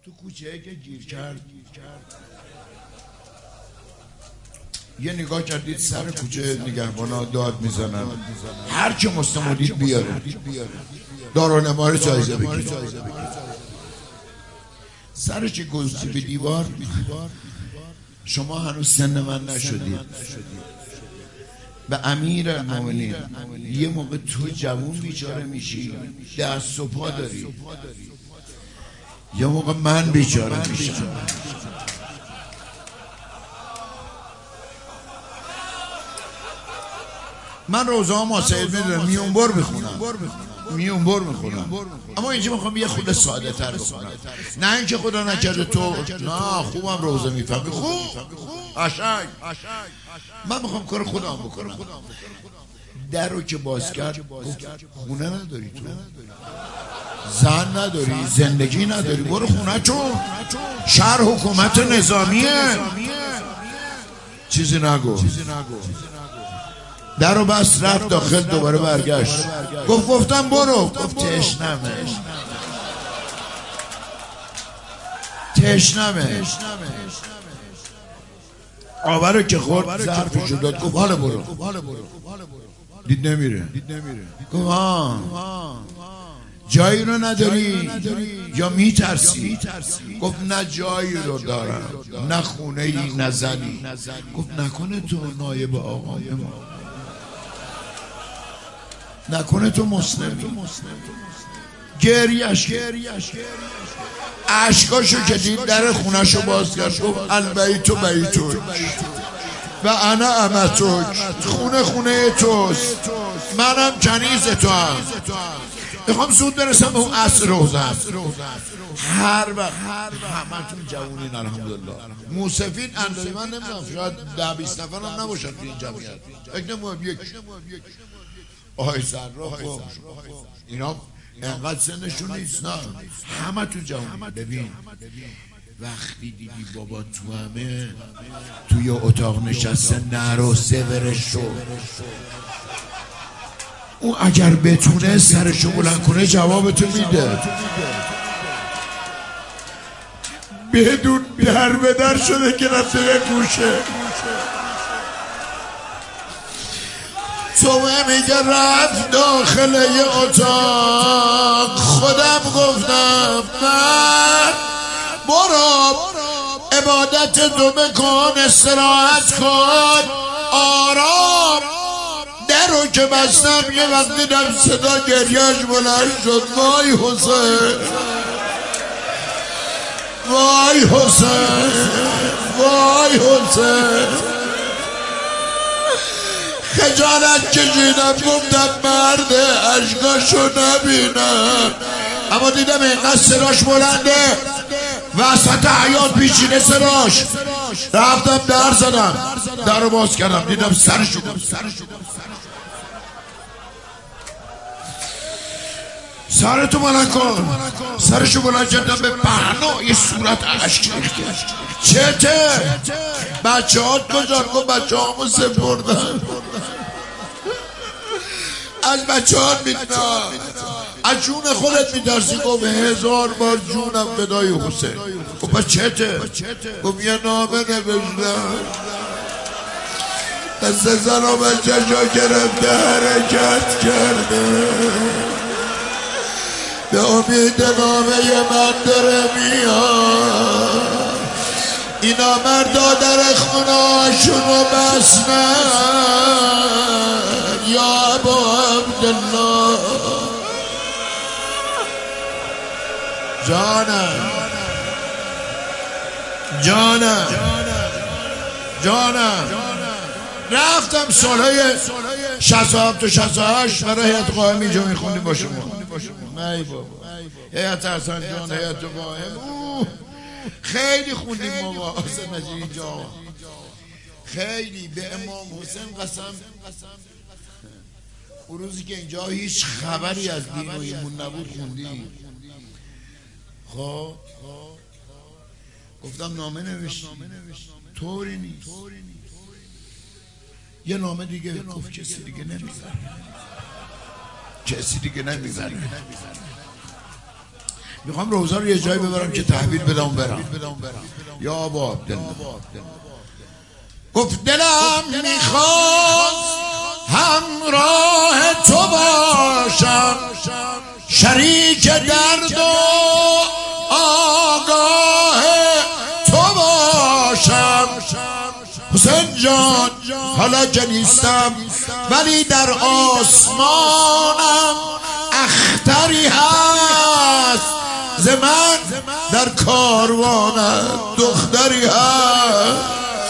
تو کوچه که گیر کرد یه نگاه کردید سر کوچه نگهبانا داد میزنن هر چه مستمدید بیاره دارالنمار جایزه بگیر. سرش گذاشتی به دیوار. شما هنوز سن من نشدید. به امیرالمومنین یه موقع تو جوون بیچاره میشی دست و پا داری، یه موقع من بیچاره میشم. من روزه ها ماسعید میدونم میونبر میخونم اما اینجا میخوام یه خود ساده تر بخونم. نه اینکه خدا نکرده تو نه خوبم روزه میفهمی خوب قشنگ. من میخوام کار خودم بکنم. در رو که باز کرد خونه نداری تو، زن نداری، زندگی نداری، برو خونه چون شهر حکومت نظامیه. چیزی نگو. در رو بست رفت داخل دوباره برگشت گفتم برو. گفت تشنمه. آبه رو که خورد ظرفشو داد گفت حالا برو. دید نمیره. گفت جایی رو نداری یا میترسی؟ گفت نه جایی رو دارم، نه خونه ای نه زنی. گفت نکنه تو نایب آقا، نکنه تو مسلمی. گریش عشقاشو که دید در خونهشو باز کرد گفت البیتو بیتوک و انا امتوک. خونه توست، منم کنیز تو هم. میخوام زود برسم به اون عصر روزم. هر وقت همتون جوونین الحمدلله. موسفین اندازه من نمیدونم شاید 10-20 نفر هم نباشن تو این جمعیت. فکر نمیم یک آهای صراف اینا انقدر سنشون نیست. نه همتون جوونین. ببین وقتی دیدی بابا تو همه توی اتاق نشسته نرو سورش شو. اون اگر بتونه سرشو بلند کنه جوابتو میده. بدون در به در شده که رفته به گوشه. تو میگه رفت داخل یه اتاق. خودم گفتم من برو عبادت تو بکن، استراحت کن، آرام. درو که بستم یه وقت دیدم صدا گریهش بلند شد. وای حسین، وای حسین، وای حسین. خجالت کشیدم گفتم مرده اشکاشو نبینم، اما دیدم اینقدر صداش بلنده وسط حیات پیچیده صداش. رفتم در زدم، در رو باز کردم دیدم سرشو. سرتو بلند کن. سرشو بلند کردم به پهنای صورت اشک ریخته. چته؟ بچه هات کجا؟ گفت بچه هامو سپردن. از بچه هات میدونم، از جون خودت میترسی؟ گفت 1000 بار جونم فدای حسین. گفت چته؟ گفت یه نامه نوشتم دست زن و بچه جا گرفته حرکت کرده، به امید نامه من داره میاد. اینا مردا در خونه هاشونو بسنن. یا ابا عبدالله جانم رفتم سالهای 67 و 68 برای هیئت قائم اینجا میخوندیم با شما. نه بابا هیئت حسن جان، هیئت قائم خیلی خوندیم بابا. حسین مجید اینجا خیلی به امام حسین قسم. اون روزی که اینجا هیچ خبری از دین و ایمون نبود خوندیم. خب گفتم نامه نوشتیم، طوری نیست. یه نامه دیگه گفت کسی دیگه نمیبره. میخوام روزا رو یه جایی ببرم که تحویل بدم برم. یا ابا عبدالله گفت دلم میخواد همراه تو باشم، شریک درد و آگاه تو باشم. حسین جان حالا که نیستم ولی در آسمانم اختری هست، ز من در کاروانم دختری هست.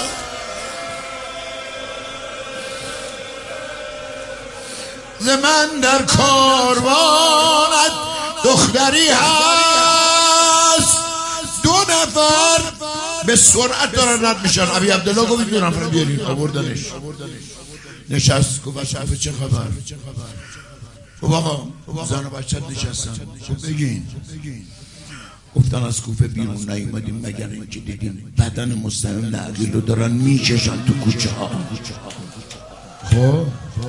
ز من در کاروانت دختری هست. 2 نفر به سرعت دارن رد میشن. ابی عبدالله گفت 2 نفر بیارین. آوردنش نشست. گفت چه خبر؟ گفت آقا زن و بچه نشستن. گفت بگین. گفتن از کوفه بیرون نیومدیم مگر اینکه دیدیم بدن مستعمل عقیل رو دارن میکشن تو کوچه ها. خب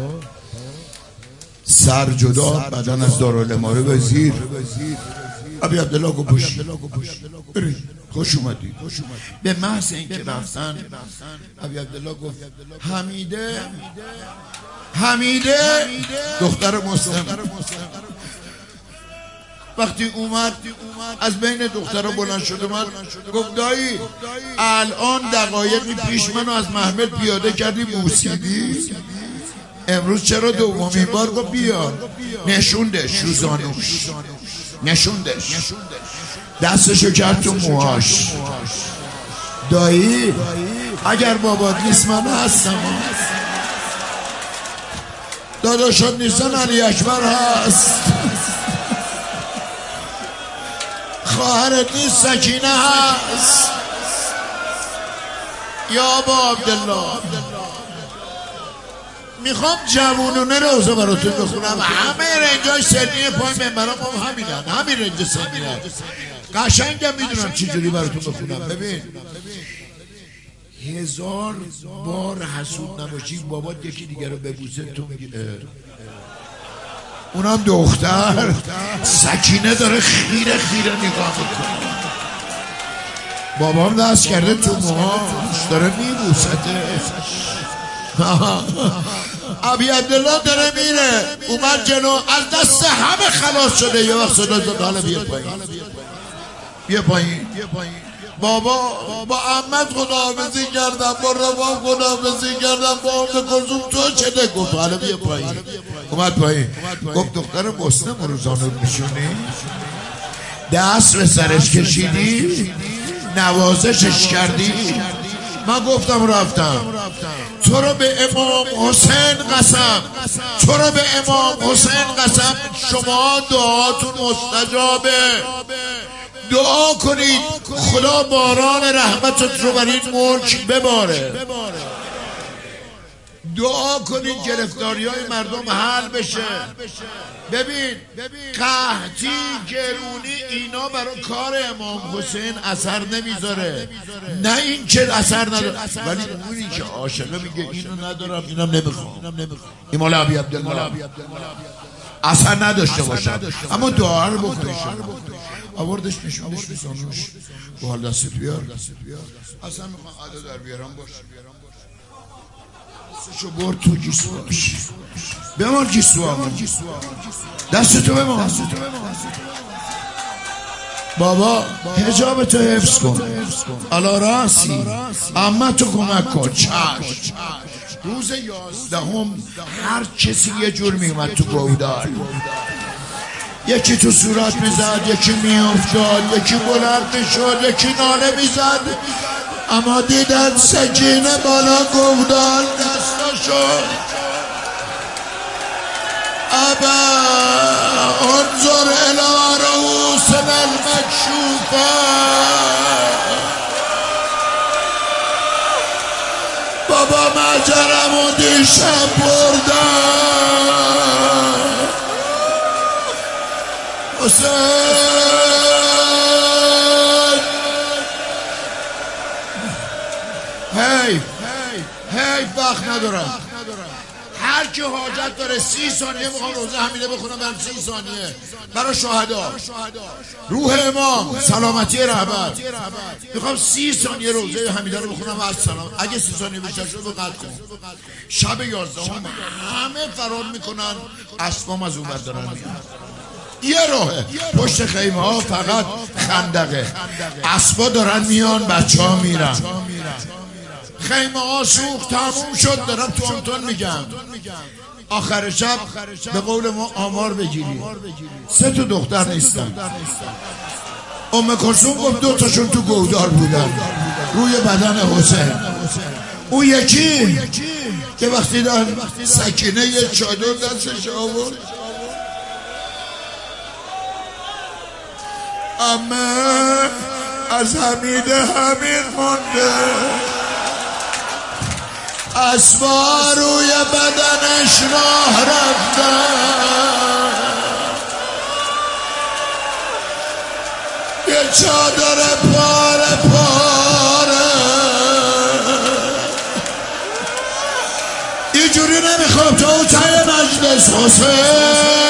سر جدا بدن از دارالاماره به زیر. ابی عبدالله گفت برید خوش اومدید. به محض اینکه رفتن ابی عبدالله گفت حمیده دختر مسلم وقتی اومد از بین دخترها بلند شد اومد گفت دایی الان دقایقی پیش منو از محمل پیاده کردی بوسیدی، امروز چرا دومین بار؟ گفت بیا. نشوندش رو زانوش، نشوندش، دستشو کرد تو موهاش. دایی اگر بابات نیست من هستم، داداشات نیستن علی اکبر هست، خواهرت نیست سکینه هست. یا با عبدالله میخوام جوونونه روزه براتون بخونم. همه رنجای سنی پای منبرام همینن، همین رنج سنی هست. قشنگم میدونم چی جوری براتون بخونم. ببین 1000 بار حسود نباشی بابات یکی دیگه رو ببوسه تو میگی اونم دختر سکینه داره خیره خیره نگاه میکنه. بابام دست کرده تو موهاش داره میبوسته. ابی عبدالله داره میره اومد جلو از دست همه خلاص شده. یه وقت صدا زد حالا بیا پایین، بیا پایین. بابا با عمت خداحافظی کردم، با رباب خداحافظی کردم، با ام کلثوم تو چه؟ گفت حالا بیا پایین. اومد پایین گفت دختر مسلم رو زانو میشونی؟ دست به سرش کشیدی؟ نوازشش کردی؟ من گفتم رفتم. تو رو به امام حسین قسم، تو رو به امام حسین قسم شما دعاتون مستجابه. دعا کنید خدا باران رحمتت رو بر این ملک بباره. دعا کنید گرفتاری‌های مردم حل بشه. ببین قحطی گرونی اینا برای کار امام حسین اثر نمیذاره، نه این که اثر نداره، ولی اونی که عاشقه میگه اینو ندارم اینم نمیخوام. این مال ابی عبدالله اثر نداشته باشه اما دعا رو بکنید. آوردش نشوندش به زانوش با حال دستت بیار. اصلا میخوام عدد در بیارم باش. دستشو برد تو گیسواش. بمان گیسوا، دستتو بمان. بابا حجابتو حفظ کن، علا راسی عمتو کمک کن. چشم. روز 11 هر کسی یه جور میومد تو گودال. یکی تو صورت میزد، یکی میافتاد، یکی بلند میشد، یکی ناله میزد. اما دیدن سکینه بالا گودال دستاشو. ابا انظر الى رؤوسنا المکشوفه. بابا مجرمو دیشب بردن. حسین هی وقت ندارم. هر کی حاجت داره 30 ثانیه میخوام روزه حمیده بخونم، برم 30 ثانیه برای شهدا، روح امام، سلامتی رهبر، میخوام 30 ثانیه روزه حمیده رو بخونم. از سلام اگه 30 ثانیه بیشتر شد رو قطع کن. شب 11 همه فرار میکنن، اسبام از اون ور دارن میاد. یه راهه، پشت خیمه ها فقط خندقه، اسبا دارن میان، بچه ها میرن. خیمه ها سوخت تموم شد، دارم تو آنتون میگم. آخر شب به قول ما آمار بگیری، 3 تا دختر نیستن. ام کلثوم گفت 2 تاشون تو گودار بودن روی بدن حسین. اون یکی که وقتی دارن سکینه یه چادر دستش آورد، اما از حمیده همین مونده، اسبا روی بدنش راه رفتن، یه چادر پاره پاره. اینجوری نمیخوام تا اون ته مجلس حسین